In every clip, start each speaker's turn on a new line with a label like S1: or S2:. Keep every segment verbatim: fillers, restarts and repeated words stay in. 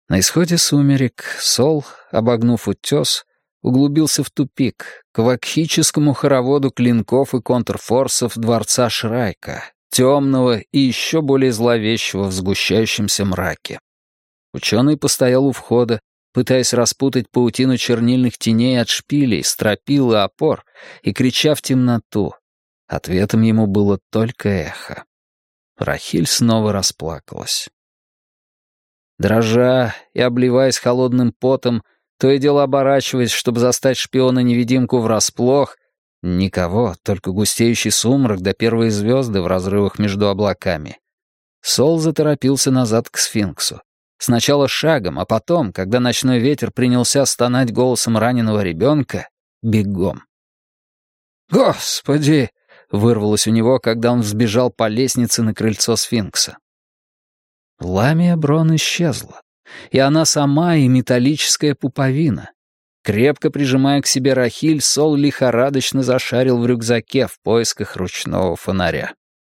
S1: На исходе сумерек Сол, обогнув утес, углубился в тупик, к вакхическому хороводу клинков и контрфорсов дворца Шрайка, темного и еще более зловещего в сгущающемся мраке. Ученый постоял у входа, пытаясь распутать паутину чернильных теней от шпилей, стропил и опор, и крича в темноту. Ответом ему было только эхо. Рахиль снова расплакалась. Дрожа и обливаясь холодным потом, то и дело оборачиваясь, чтобы застать шпиона-невидимку врасплох, никого, только густеющий сумрак да первые звезды в разрывах между облаками, Сол заторопился назад к сфинксу. Сначала шагом, а потом, когда ночной ветер принялся стонать голосом раненого ребенка, бегом. «Господи!» — вырвалось у него, когда он взбежал по лестнице на крыльцо сфинкса. Ламия Брон исчезла, и она сама, и металлическая пуповина. Крепко прижимая к себе Рахиль, Сол лихорадочно зашарил в рюкзаке в поисках ручного фонаря.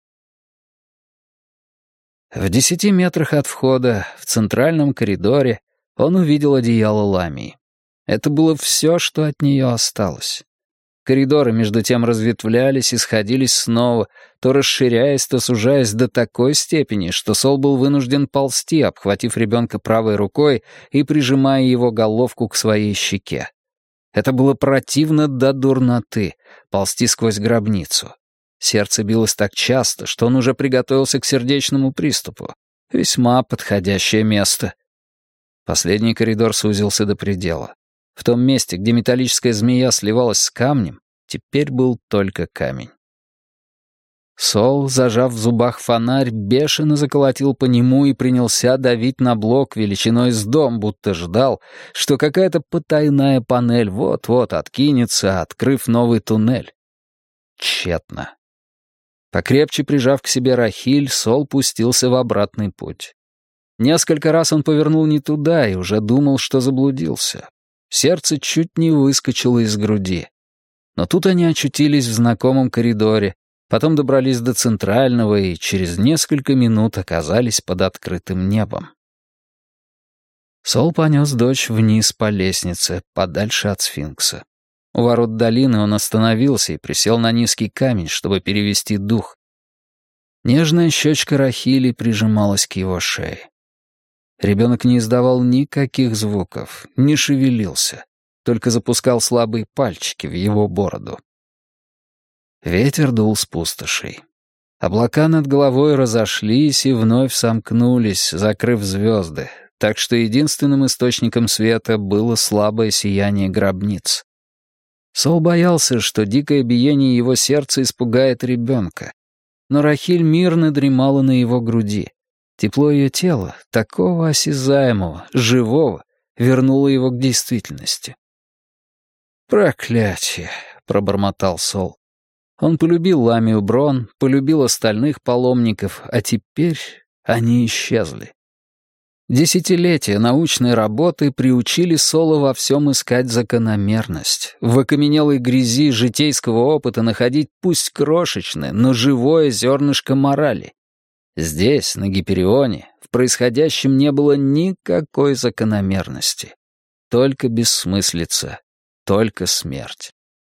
S1: В десяти метрах от входа, в центральном коридоре, он увидел одеяло Ламии. Это было все, что от нее осталось. Коридоры между тем разветвлялись и сходились снова, то расширяясь, то сужаясь до такой степени, что Сол был вынужден ползти, обхватив ребенка правой рукой и прижимая его головку к своей щеке. Это было противно до дурноты — ползти сквозь гробницу. Сердце билось так часто, что он уже приготовился к сердечному приступу. Весьма подходящее место. Последний коридор сузился до предела. В том месте, где металлическая змея сливалась с камнем, теперь был только камень. Сол, зажав в зубах фонарь, бешено заколотил по нему и принялся давить на блок величиной с дом, будто ждал, что какая-то потайная панель вот-вот откинется, открыв новый туннель. Тщетно. Покрепче прижав к себе Рахиль, Сол пустился в обратный путь. Несколько раз он повернул не туда и уже думал, что заблудился. Сердце чуть не выскочило из груди. Но тут они очутились в знакомом коридоре, потом добрались до центрального и через несколько минут оказались под открытым небом. Сол понес дочь вниз по лестнице, подальше от сфинкса. У ворот долины он остановился и присел на низкий камень, чтобы перевести дух. Нежная щечка Рахили прижималась к его шее. Ребенок не издавал никаких звуков, не шевелился, только запускал слабые пальчики в его бороду. Ветер дул с пустошей. Облака над головой разошлись и вновь сомкнулись, закрыв звезды, так что единственным источником света было слабое сияние гробниц. Сол боялся, что дикое биение его сердца испугает ребенка. Но Рахиль мирно дремала на его груди. Тепло ее тела, такого осязаемого, живого, вернуло его к действительности. «Проклятие!» — пробормотал Сол. Он полюбил Ламию Брон, полюбил остальных паломников, а теперь они исчезли. Десятилетия научной работы приучили Сола во всем искать закономерность, в окаменелой грязи житейского опыта находить пусть крошечное, но живое зернышко морали. Здесь, на Гиперионе, в происходящем не было никакой закономерности. Только бессмыслица, только смерть.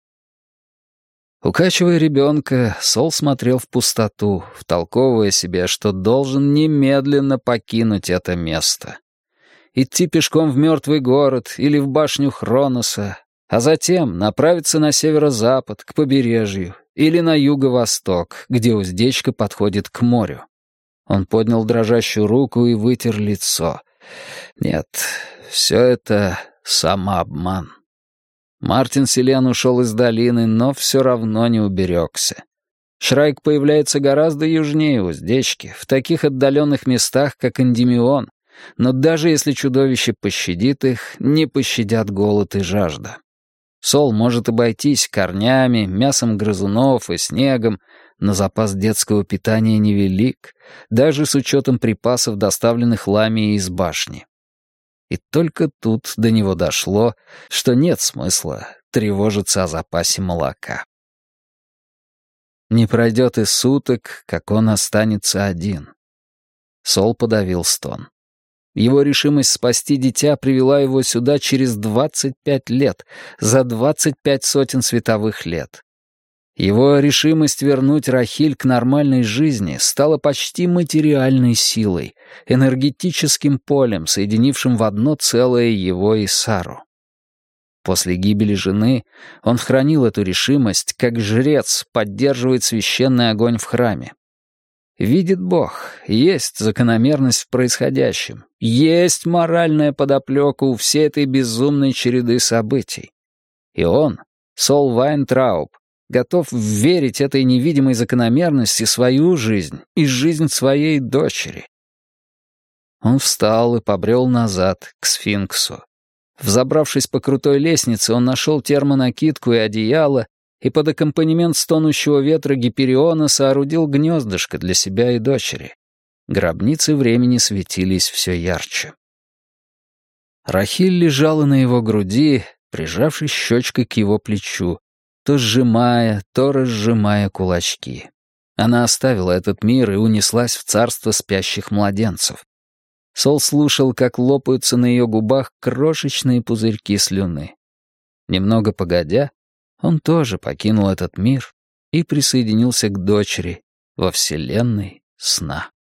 S1: Укачивая ребенка, Сол смотрел в пустоту, втолковывая себе, что должен немедленно покинуть это место. Идти пешком в мертвый город или в башню Хроноса, а затем направиться на северо-запад, к побережью, или на юго-восток, где уздечка подходит к морю. Он поднял дрожащую руку и вытер лицо. Нет, все это самообман. Мартин Селен ушел из долины, но все равно не уберегся. Шрайк появляется гораздо южнее уздечки, в таких отдаленных местах, как Эндимион, но даже если чудовище пощадит их, не пощадят голод и жажда. Сол может обойтись корнями, мясом грызунов и снегом, но запас детского питания невелик, даже с учетом припасов, доставленных Ламией из башни. И только тут до него дошло, что нет смысла тревожиться о запасе молока. Не пройдет и суток, как он останется один. Сол подавил стон. Его решимость спасти дитя привела его сюда через двадцать пять лет, за двадцать пять сотен световых лет. Его решимость вернуть Рахиль к нормальной жизни стала почти материальной силой, энергетическим полем, соединившим в одно целое его и Сару. После гибели жены он хранил эту решимость, как жрец поддерживает священный огонь в храме. Видит Бог, есть закономерность в происходящем, есть моральная подоплека у всей этой безумной череды событий. И он, Сол Вайнтрауб, готов верить этой невидимой закономерности свою жизнь и жизнь своей дочери. Он встал и побрел назад, к сфинксу. Взобравшись по крутой лестнице, он нашел термонакидку и одеяло, и под аккомпанемент стонущего ветра Гипериона соорудил гнездышко для себя и дочери. Гробницы времени светились все ярче. Рахиль лежала на его груди, прижавшись щечкой к его плечу, то сжимая, то разжимая кулачки. Она оставила этот мир и унеслась в царство спящих младенцев. Сол слушал, как лопаются на ее губах крошечные пузырьки слюны. Немного погодя, он тоже покинул этот мир и присоединился к дочери во вселенной сна.